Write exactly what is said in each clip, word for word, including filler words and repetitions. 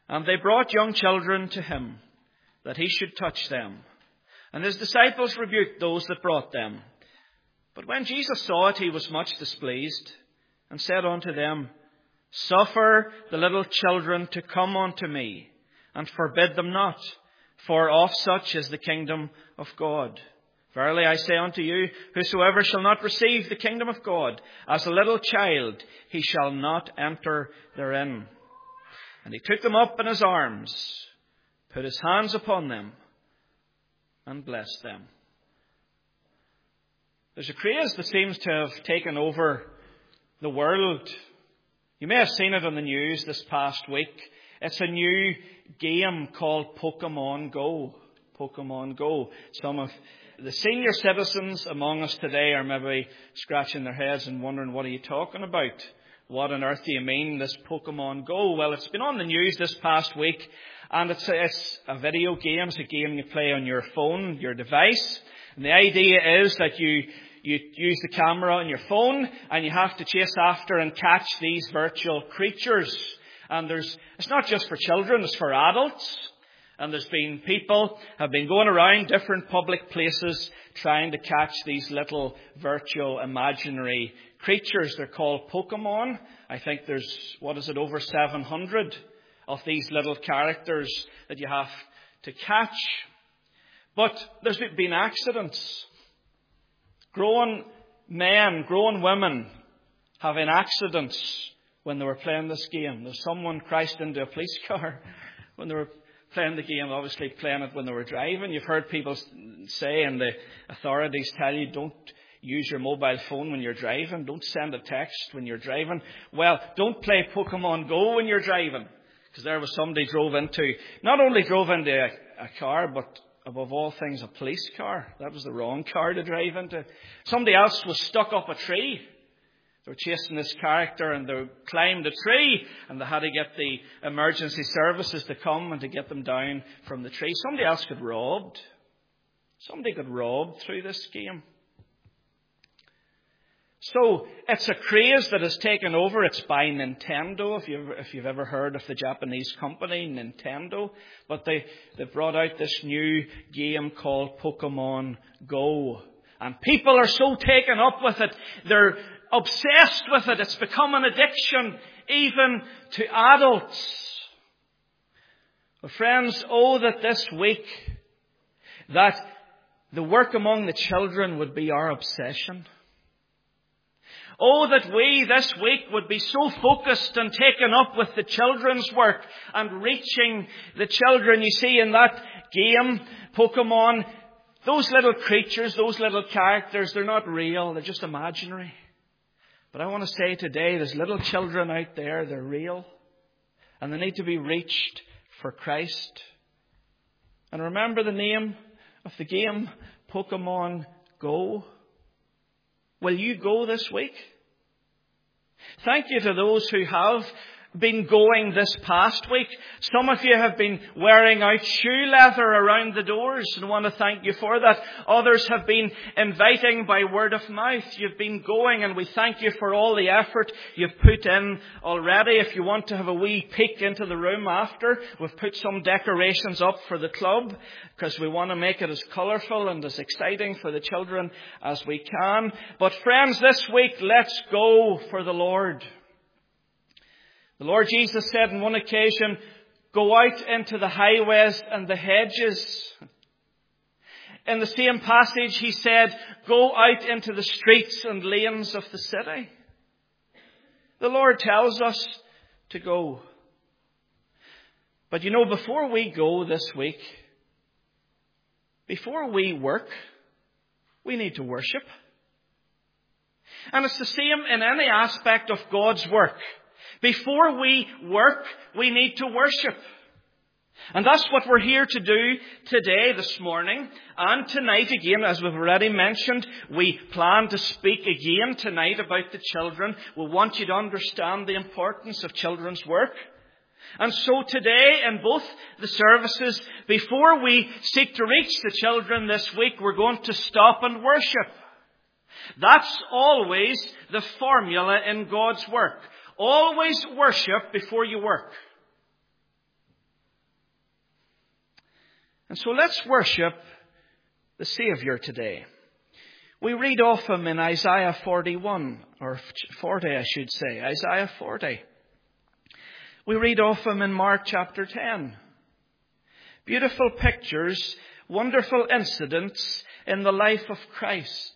And they brought young children to him, that he should touch them. And his disciples rebuked those that brought them. But when Jesus saw it, he was much displeased, and said unto them, Suffer the little children to come unto me, and forbid them not, for of such is the kingdom of God. Verily I say unto you, whosoever shall not receive the kingdom of God as a little child, he shall not enter therein. And he took them up in his arms, put his hands upon them, and blessed them. There's a craze that seems to have taken over the world. You may have seen it on the news this past week. It's a new game called Pokemon Go. Pokemon Go. Some of the senior citizens among us today are maybe scratching their heads and wondering, what are you talking about? What on earth do you mean, this Pokemon Go? Well, it's been on the news this past week, and it's a, it's a video game. It's a game you play on your phone, your device. And the idea is that you you use the camera on your phone, and you have to chase after and catch these virtual creatures. And there's it's not just for children, it's for adults. And there's been people have been going around different public places trying to catch these little virtual imaginary creatures. They're called Pokemon. I think there's, what is it, over seven hundred of these little characters that you have to catch. But there's been accidents. Grown men, grown women having accidents when they were playing this game. There's someone crashed into a police car when they were playing the game, obviously playing it when they were driving. You've heard people say, and the authorities tell you, don't use your mobile phone when you're driving. Don't send a text when you're driving. Well, don't play Pokemon Go when you're driving. Because there was somebody drove into, not only drove into a, a car, but above all things, a police car. That was the wrong car to drive into. Somebody else was stuck up a tree. They were chasing this character, and they climbed a tree, and they had to get the emergency services to come and to get them down from the tree. Somebody else got robbed. Somebody got robbed through this game. So it's a craze that has taken over. It's by Nintendo, if you've, if you've ever heard of the Japanese company, Nintendo. But they, they brought out this new game called Pokemon Go. And people are so taken up with it. They're obsessed with it. It's become an addiction, even to adults. Well, friends, oh, that this week, that the work among the children would be our obsession. Oh, that we this week would be so focused and taken up with the children's work and reaching the children. You see, in that game, Pokemon, those little creatures, those little characters, they're not real. They're just imaginary. But I want to say today, there's little children out there, they're real. And they need to be reached for Christ. And remember the name of the game, Pokemon Go. Will you go this week? Thank you to those who have been going this past week. Some of you have been wearing out shoe leather around the doors, and I want to thank you for that. Others have been inviting by word of mouth. You've been going, and we thank you for all the effort you've put in already. If you want to have a wee peek into the room after, we've put some decorations up for the club because we want to make it as colourful and as exciting for the children as we can. But friends, this week, let's go for the Lord. The Lord Jesus said on one occasion, go out into the highways and the hedges. In the same passage, he said, go out into the streets and lanes of the city. The Lord tells us to go. But you know, before we go this week, before we work, we need to worship. And it's the same in any aspect of God's work. Before we work, we need to worship. And that's what we're here to do today, this morning, and tonight again. As we've already mentioned, we plan to speak again tonight about the children. We want you to understand the importance of children's work. And so today, in both the services, before we seek to reach the children this week, we're going to stop and worship. That's always the formula in God's work. Always worship before you work. And so let's worship the Saviour today. We read of him in Isaiah forty-one, or forty I should say, Isaiah forty. We read of him in Mark chapter ten. Beautiful pictures, wonderful incidents in the life of Christ.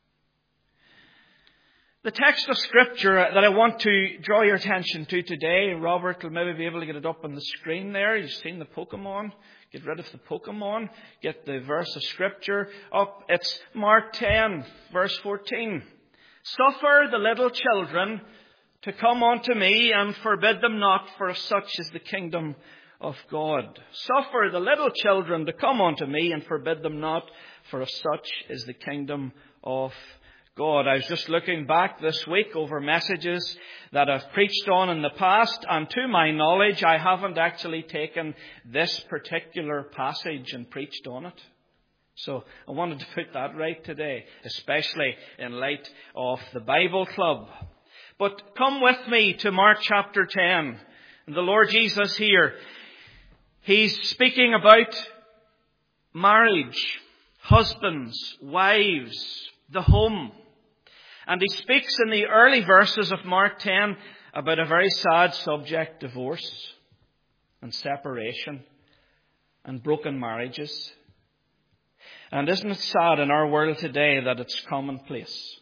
The text of Scripture that I want to draw your attention to today, Robert will maybe be able to get it up on the screen there. You've seen the Pokemon. Get rid of the Pokemon. Get the verse of Scripture up. It's Mark ten, verse fourteen. Suffer the little children to come unto me, and forbid them not, for of such is the kingdom of God. Suffer the little children to come unto me, and forbid them not, for of such is the kingdom of God. I was just looking back this week over messages that I've preached on in the past, and to my knowledge, I haven't actually taken this particular passage and preached on it. So I wanted to put that right today, especially in light of the Bible Club. But come with me to Mark chapter ten. And the Lord Jesus here, He's speaking about marriage, husbands, wives, the home. And He speaks in the early verses of Mark ten about a very sad subject, divorce and separation and broken marriages. And isn't it sad in our world today that it's commonplace?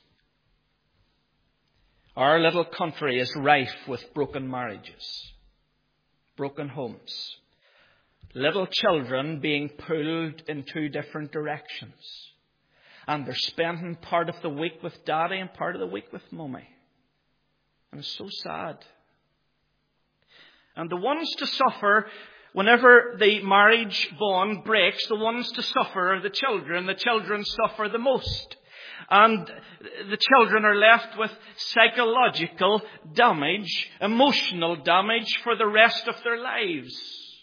Our little country is rife with broken marriages, broken homes, little children being pulled in two different directions. And they're spending part of the week with daddy and part of the week with mummy. And it's so sad. And the ones to suffer whenever the marriage bond breaks, the ones to suffer are the children. The children suffer the most. And the children are left with psychological damage, emotional damage for the rest of their lives.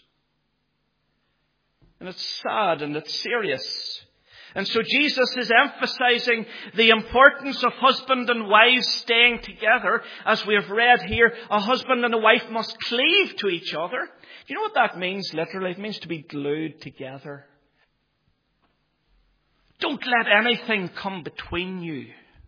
And it's sad and it's serious. And so Jesus is emphasizing the importance of husband and wives staying together. As we have read here, a husband and a wife must cleave to each other. Do you know what that means literally? It means to be glued together. Don't let anything come between you.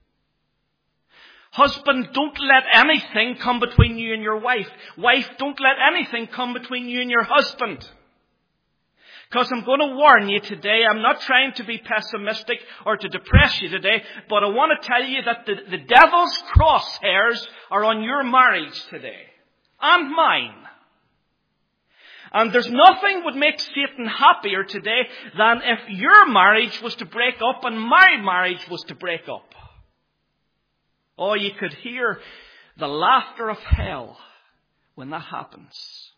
Husband, don't let anything come between you and your wife. Wife, don't let anything come between you and your husband. Because I'm going to warn you today, I'm not trying to be pessimistic or to depress you today, but I want to tell you that the, the devil's crosshairs are on your marriage today. And mine. And there's nothing would make Satan happier today than if your marriage was to break up and my marriage was to break up. Oh, you could hear the laughter of hell when that happens.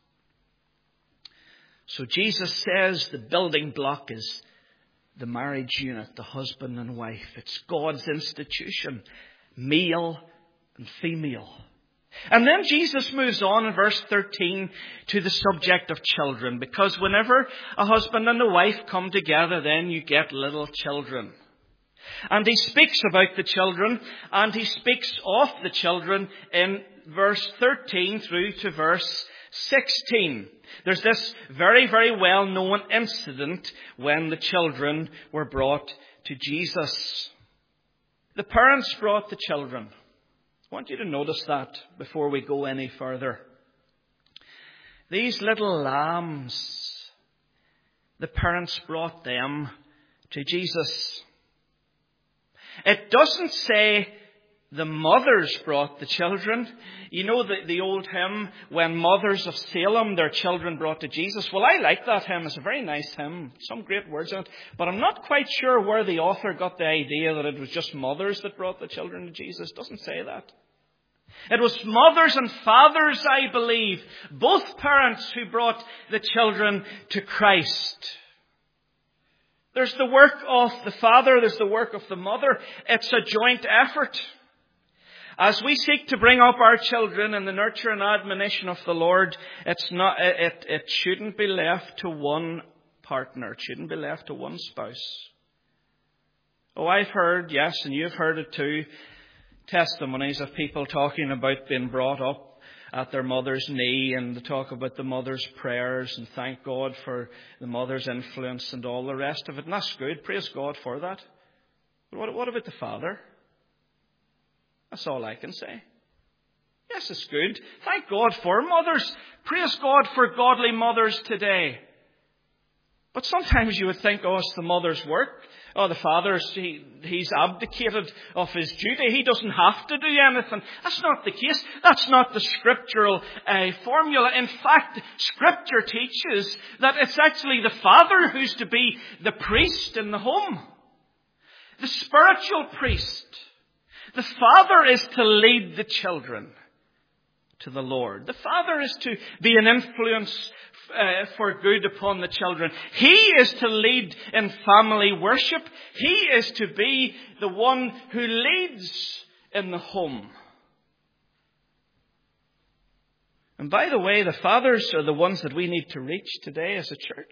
So Jesus says the building block is the marriage unit, the husband and wife. It's God's institution, male and female. And then Jesus moves on in verse thirteen to the subject of children. Because whenever a husband and a wife come together, then you get little children. And he speaks about the children, and he speaks of the children in verse thirteen through to verse sixteen. There's this very, very well-known incident when the children were brought to Jesus. The parents brought the children. I want you to notice that before we go any further. These little lambs, the parents brought them to Jesus. It doesn't say the mothers brought the children. You know the, the old hymn, when mothers of Salem, their children brought to Jesus. Well, I like that hymn. It's a very nice hymn. Some great words in it. But I'm not quite sure where the author got the idea that it was just mothers that brought the children to Jesus. It doesn't say that. It was mothers and fathers, I believe, both parents who brought the children to Christ. There's the work of the father, there's the work of the mother. It's a joint effort. As we seek to bring up our children in the nurture and admonition of the Lord, it's not, it, it shouldn't be left to one partner. It shouldn't be left to one spouse. Oh, I've heard, yes, and you've heard it too, testimonies of people talking about being brought up at their mother's knee and they talk about the mother's prayers and thank God for the mother's influence and all the rest of it. And that's good. Praise God for that. But what, what about the father? That's all I can say. Yes, it's good. Thank God for mothers. Praise God for godly mothers today. But sometimes you would think, oh, it's the mother's work. Oh, the father's, he, he's abdicated of his duty. He doesn't have to do anything. That's not the case. That's not the scriptural uh, formula. In fact, Scripture teaches that it's actually the father who's to be the priest in the home. The spiritual priest. The father is to lead the children to the Lord. The father is to be an influence uh, for good upon the children. He is to lead in family worship. He is to be the one who leads in the home. And by the way, the fathers are the ones that we need to reach today as a church.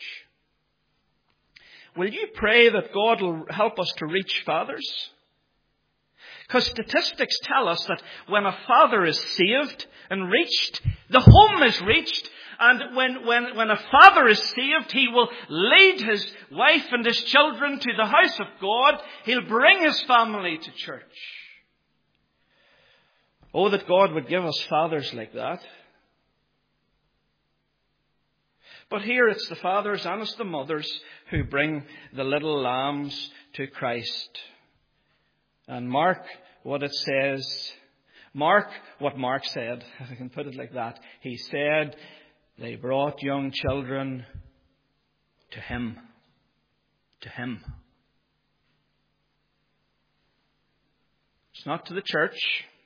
Will you pray that God will help us to reach fathers? Because statistics tell us that when a father is saved and reached, the home is reached. And when, when, when a father is saved, he will lead his wife and his children to the house of God. He'll bring his family to church. Oh, that God would give us fathers like that. But here it's the fathers and it's the mothers who bring the little lambs to Christ. And mark what it says. Mark what Mark said, if I can put it like that. He said, they brought young children to him. To him. It's not to the church.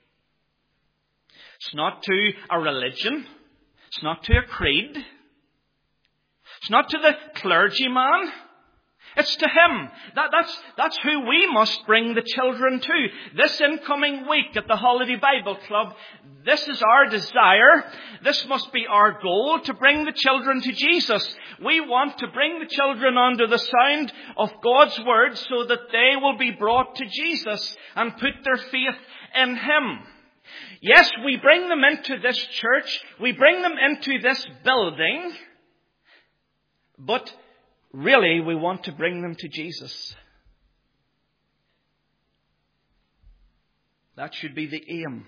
It's not to a religion. It's not to a creed. It's not to the clergyman. It's to him. That, that's, that's who we must bring the children to. This incoming week at the Holiday Bible Club, this is our desire. This must be our goal, to bring the children to Jesus. We want to bring the children under the sound of God's word so that they will be brought to Jesus and put their faith in him. Yes, we bring them into this church. We bring them into this building. But really, we want to bring them to Jesus. That should be the aim.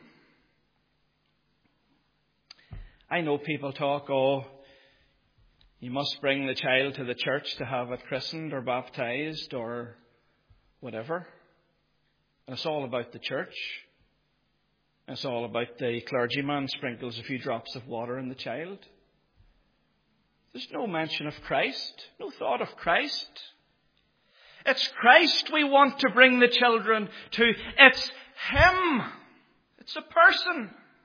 I know people talk, oh, you must bring the child to the church to have it christened or baptized or whatever. And it's all about the church. It's all about the clergyman sprinkles a few drops of water in the child. There's no mention of Christ, no thought of Christ. It's Christ we want to bring the children to. It's him. It's a person.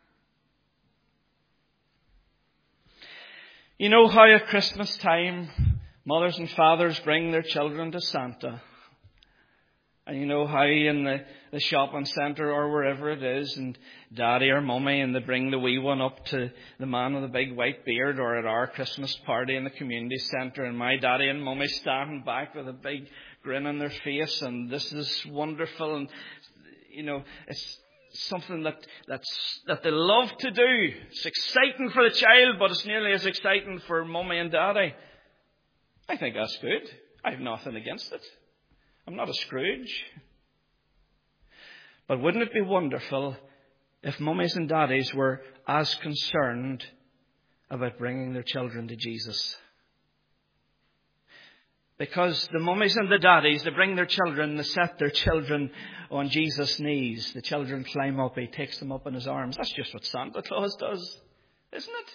You know how at Christmas time, mothers and fathers bring their children to Santa. And you know how in the, the shopping centre or wherever it is, and daddy or mummy, and they bring the wee one up to the man with the big white beard, or at our Christmas party in the community centre, and my daddy and mummy standing back with a big grin on their face, and this is wonderful, and you know, it's something that that's that they love to do. It's exciting for the child, but it's nearly as exciting for mummy and daddy. I think that's good. I have nothing against it. I'm not a Scrooge. But wouldn't it be wonderful if mummies and daddies were as concerned about bringing their children to Jesus? Because the mummies and the daddies, they bring their children, they set their children on Jesus' knees. The children climb up, he takes them up in his arms. That's just what Santa Claus does, isn't it?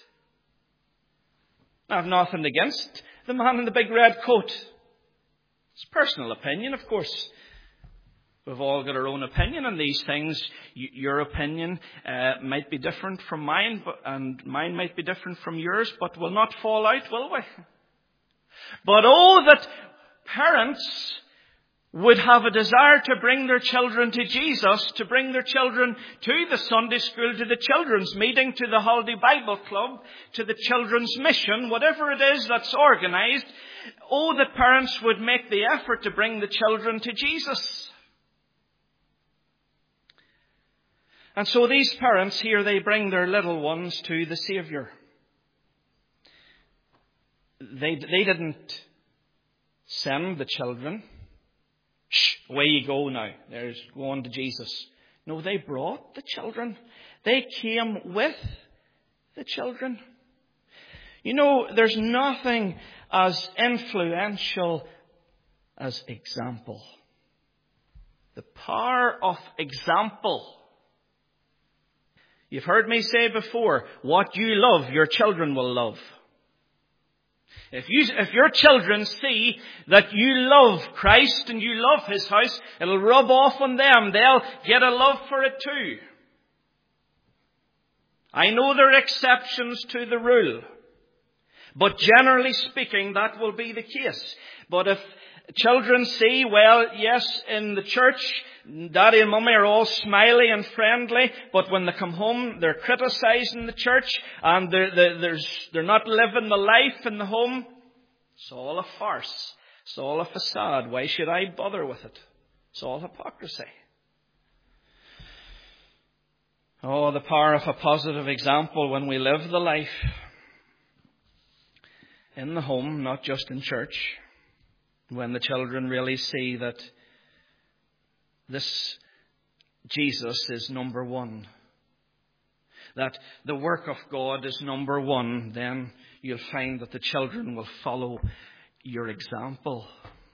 I have nothing against the man in the big red coat. It's personal opinion, of course. We've all got our own opinion on these things. Your opinion uh, might be different from mine, but, and mine might be different from yours, but we'll not fall out, will we? But oh, that parents would have a desire to bring their children to Jesus, to bring their children to the Sunday school, to the children's meeting, to the Holiday Bible Club, to the children's mission, whatever it is that's organised. Oh, that parents would make the effort to bring the children to Jesus. And so these parents here, they bring their little ones to the Saviour. They, they didn't send the children. Shh, away you go now. There's going to Jesus. No, they brought the children. They came with the children. You know, there's nothing as influential as example. The power of example. You've heard me say before, what you love, your children will love. If you, if your children see that you love Christ and you love His house, it'll rub off on them. They'll get a love for it too. I know there are exceptions to the rule. But generally speaking, that will be the case. But if children see, well, yes, in the church, Daddy and Mummy are all smiley and friendly, but when they come home, they're criticizing the church, and they're, they're, they're not living the life in the home. It's all a farce. It's all a facade. Why should I bother with it? It's all hypocrisy. Oh, the power of a positive example when we live the life in the home, not just in church. When the children really see that this Jesus is number one, that the work of God is number one, then you'll find that the children will follow your example.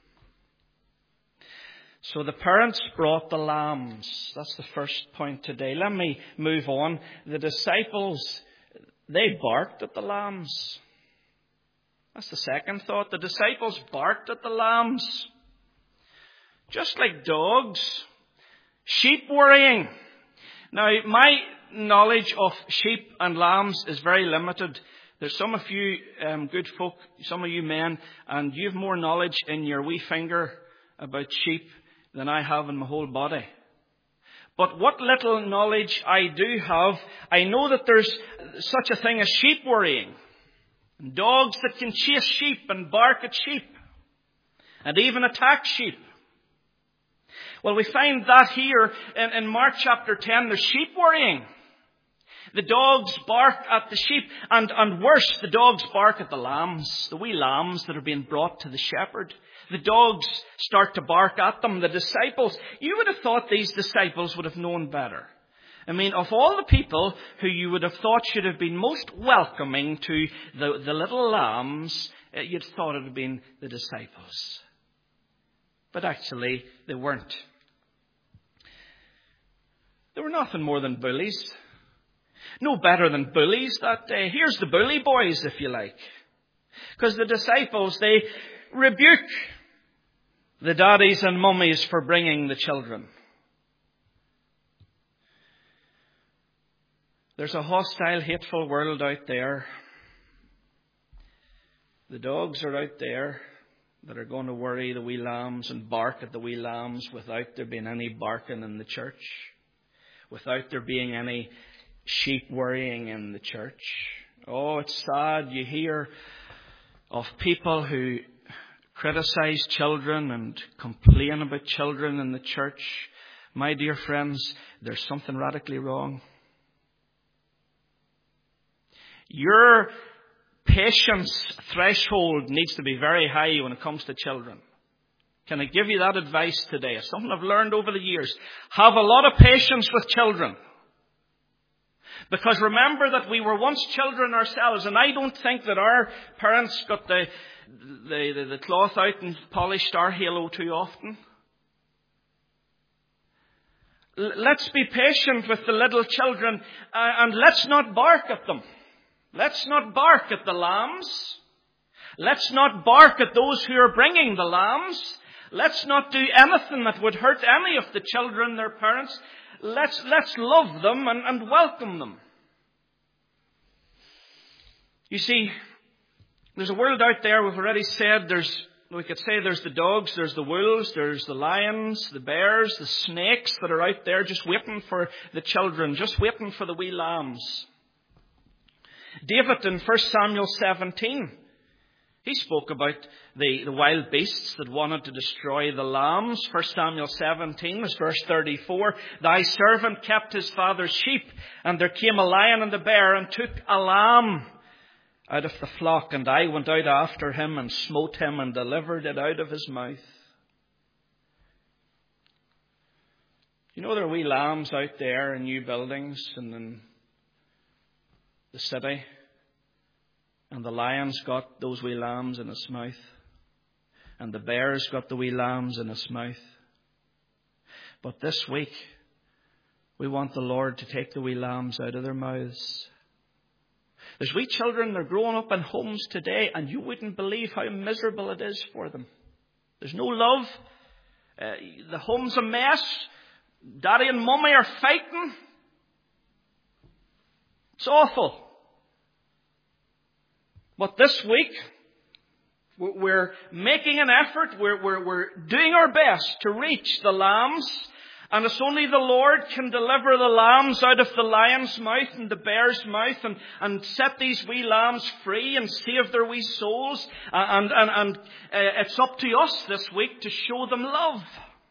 So the parents brought the lambs. That's the first point today. Let me move on. The disciples, they barked at the lambs. That's the second thought. The disciples barked at the lambs. Just like dogs. Sheep worrying. Now, my knowledge of sheep and lambs is very limited. There's some of you um, good folk, some of you men, and you have more knowledge in your wee finger about sheep than I have in my whole body. But what little knowledge I do have, I know that there's such a thing as sheep worrying. Dogs that can chase sheep and bark at sheep. And even attack sheep. Well, we find that here in, in Mark chapter ten, there's sheep worrying. The dogs bark at the sheep. And, and worse, the dogs bark at the lambs. The wee lambs that are being brought to the shepherd. The dogs start to bark at them. The disciples, you would have thought these disciples would have known better. I mean, of all the people who you would have thought should have been most welcoming to the, the little lambs, you'd thought it would have been the disciples. But actually, they weren't. They were nothing more than bullies. No better than bullies that day. Here's the bully boys, if you like. Because the disciples, they rebuke the daddies and mummies for bringing the children. There's a hostile, hateful world out there. The dogs are out there that are going to worry the wee lambs and bark at the wee lambs without there being any barking in the church. Without there being any sheep worrying in the church. Oh, it's sad. You hear of people who criticize children and complain about children in the church. My dear friends, there's something radically wrong. Your patience threshold needs to be very high when it comes to children. Can I give you that advice today? It's something I've learned over the years. Have a lot of patience with children. Because remember that we were once children ourselves, and I don't think that our parents got the, the, the, the cloth out and polished our halo too often. L- let's be patient with the little children, uh, and let's not bark at them. Let's not bark at the lambs. Let's not bark at those who are bringing the lambs. Let's not do anything that would hurt any of the children, their parents. Let's, let's love them and, and welcome them. You see, there's a world out there, we've already said, there's, we could say there's the dogs, there's the wolves, there's the lions, the bears, the snakes that are out there just waiting for the children, just waiting for the wee lambs. David in First Samuel seventeen, He spoke about the, the wild beasts that wanted to destroy the lambs. First Samuel seventeen was verse thirty-four. Thy servant kept his father's sheep, and there came a lion and a bear, and took a lamb out of the flock, and I went out after him, and smote him, and delivered it out of his mouth. You know, there are wee lambs out there in new buildings and in the city. And the lion's got those wee lambs in its mouth. And the bear's got the wee lambs in its mouth. But this week, we want the Lord to take the wee lambs out of their mouths. There's wee children, they're growing up in homes today, and you wouldn't believe how miserable it is for them. There's no love. Uh, the home's a mess. Daddy and Mummy are fighting. It's awful. But this week, we're making an effort. We're, we're, we're doing our best to reach the lambs. And it's only the Lord can deliver the lambs out of the lion's mouth and the bear's mouth, and, and set these wee lambs free and save their wee souls. And, and, and uh, it's up to us this week to show them love.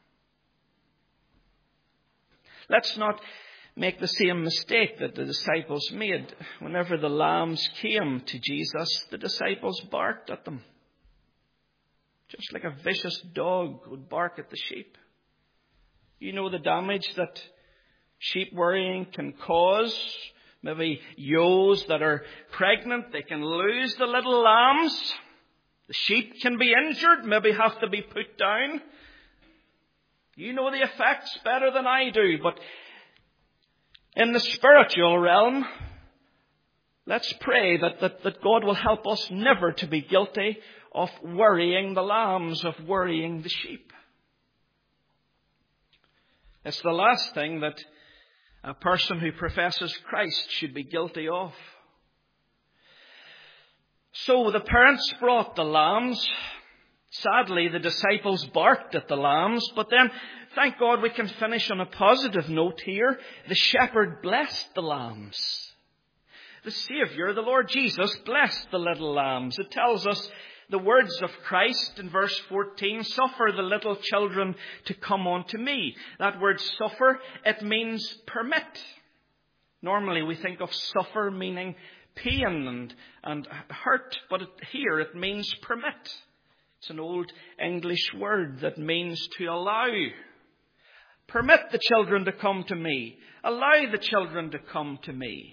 Let's not make the same mistake that the disciples made. Whenever the lambs came to Jesus, the disciples barked at them. Just like a vicious dog would bark at the sheep. You know the damage that sheep worrying can cause. Maybe ewes that are pregnant, they can lose the little lambs. The sheep can be injured, maybe have to be put down. You know the effects better than I do, but in the spiritual realm, let's pray that, that, that God will help us never to be guilty of worrying the lambs, of worrying the sheep. It's the last thing that a person who professes Christ should be guilty of. So the parents brought the lambs. Sadly, the disciples barked at the lambs, but then, thank God, we can finish on a positive note here. The shepherd blessed the lambs. The Saviour, the Lord Jesus, blessed the little lambs. It tells us the words of Christ in verse fourteen, suffer the little children to come unto me. That word suffer, it means permit. Normally we think of suffer meaning pain and, and hurt, but it, here it means permit. It's an old English word that means to allow. Permit the children to come to me. Allow the children to come to me.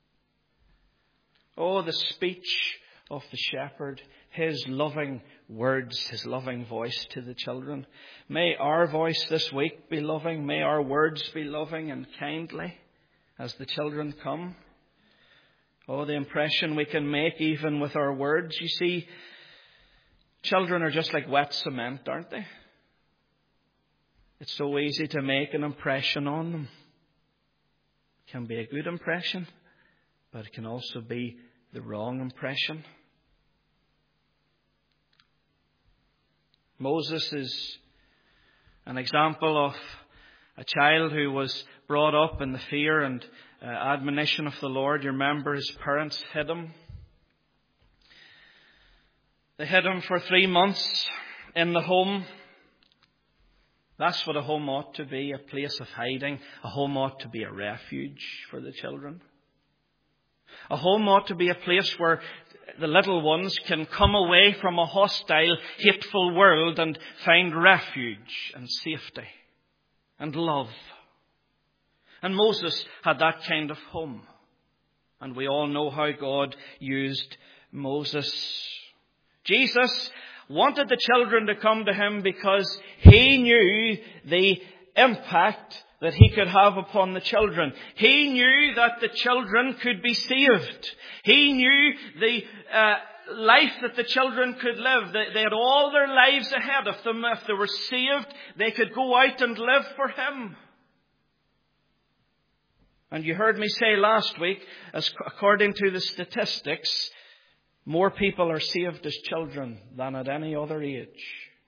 Oh, the speech of the shepherd, his loving words, his loving voice to the children. May our voice this week be loving. May our words be loving and kindly as the children come. Oh, the impression we can make even with our words. You see, children are just like wet cement, aren't they? It's so easy to make an impression on them. It can be a good impression, but it can also be the wrong impression. Moses is an example of a child who was brought up in the fear and uh, admonition of the Lord. You remember his parents hid him. They hid him for three months in the home. That's what a home ought to be, a place of hiding. A home ought to be a refuge for the children. A home ought to be a place where the little ones can come away from a hostile, hateful world and find refuge and safety and love. And Moses had that kind of home. And we all know how God used Moses. Jesus wanted the children to come to him because he knew the impact that he could have upon the children. He knew that the children could be saved. He knew the uh, life that the children could live. They, they had all their lives ahead of them. If they were saved, they could go out and live for him. And you heard me say last week, as according to the statistics, more people are saved as children than at any other age.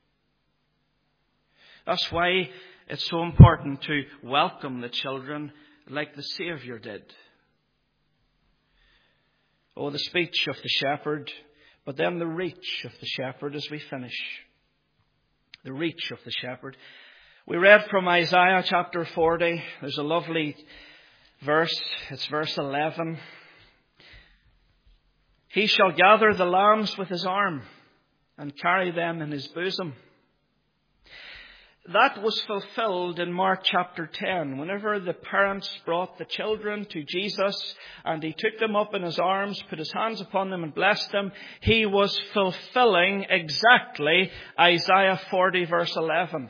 That's why it's so important to welcome the children like the Saviour did. Oh, the speech of the shepherd But then the reach of the shepherd as we finish. The reach of the shepherd. We read from Isaiah chapter forty. There's a lovely verse. It's verse eleven. He shall gather the lambs with his arm and carry them in his bosom. That was fulfilled in Mark chapter ten. Whenever the parents brought the children to Jesus and he took them up in his arms, put his hands upon them and blessed them, he was fulfilling exactly Isaiah forty verse eleven.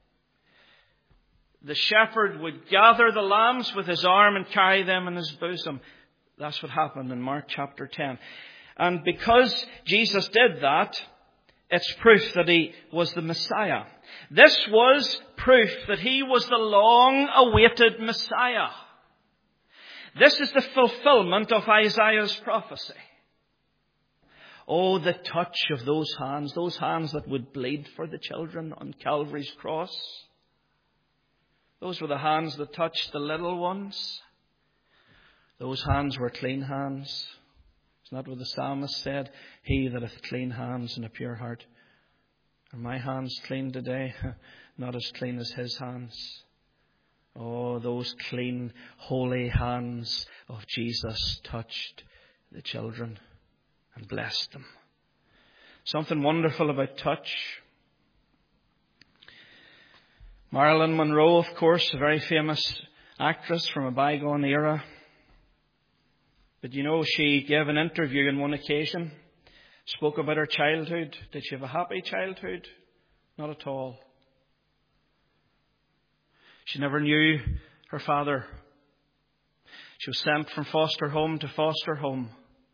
The shepherd would gather the lambs with his arm and carry them in his bosom. That's what happened in Mark chapter ten. And because Jesus did that, it's proof that he was the Messiah. This was proof that he was the long-awaited Messiah. This is the fulfillment of Isaiah's prophecy. Oh, the touch of those hands, those hands that would bleed for the children on Calvary's cross. Those were the hands that touched the little ones. Those hands were clean hands. Isn't that what the psalmist said? He that hath clean hands and a pure heart. Are my hands clean today? Not as clean as his hands. Oh, those clean, holy hands of Jesus touched the children and blessed them. Something wonderful about touch. Marilyn Monroe, of course, a very famous actress from a bygone era. But you know, she gave an interview on one occasion, spoke about her childhood. Did she have a happy childhood? Not at all. She never knew her father. She was sent from foster home to foster home.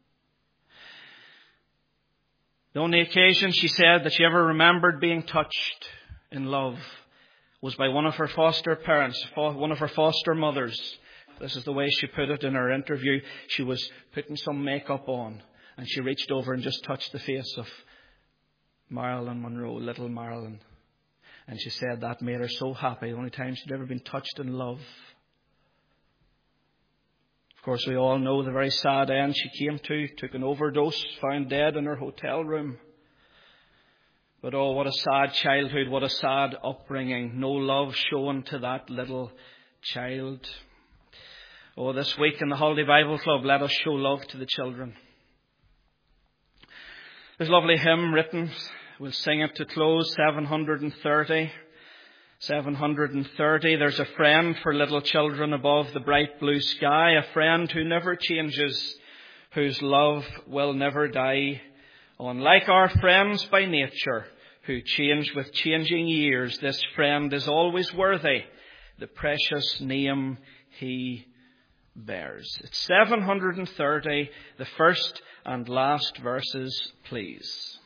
The only occasion she said that she ever remembered being touched in love was by one of her foster parents, one of her foster mothers. This is the way she put it in her interview. She was putting some makeup on and she reached over and just touched the face of Marilyn Monroe, little Marilyn. And she said that made her so happy. The only time she'd ever been touched in love. Of course, we all know the very sad end she came to. Took an overdose, found dead in her hotel room. But oh, what a sad childhood, what a sad upbringing. No love shown to that little child. Oh, this week in the Holiday Bible Club, let us show love to the children. There's a lovely hymn written. We'll sing it to close, seven hundred thirty. seven hundred thirty. There's a friend for little children above the bright blue sky, a friend who never changes, whose love will never die. Unlike our friends by nature, who change with changing years, this friend is always worthy the precious name he bears. It's seven hundred thirty, the first and last verses, please.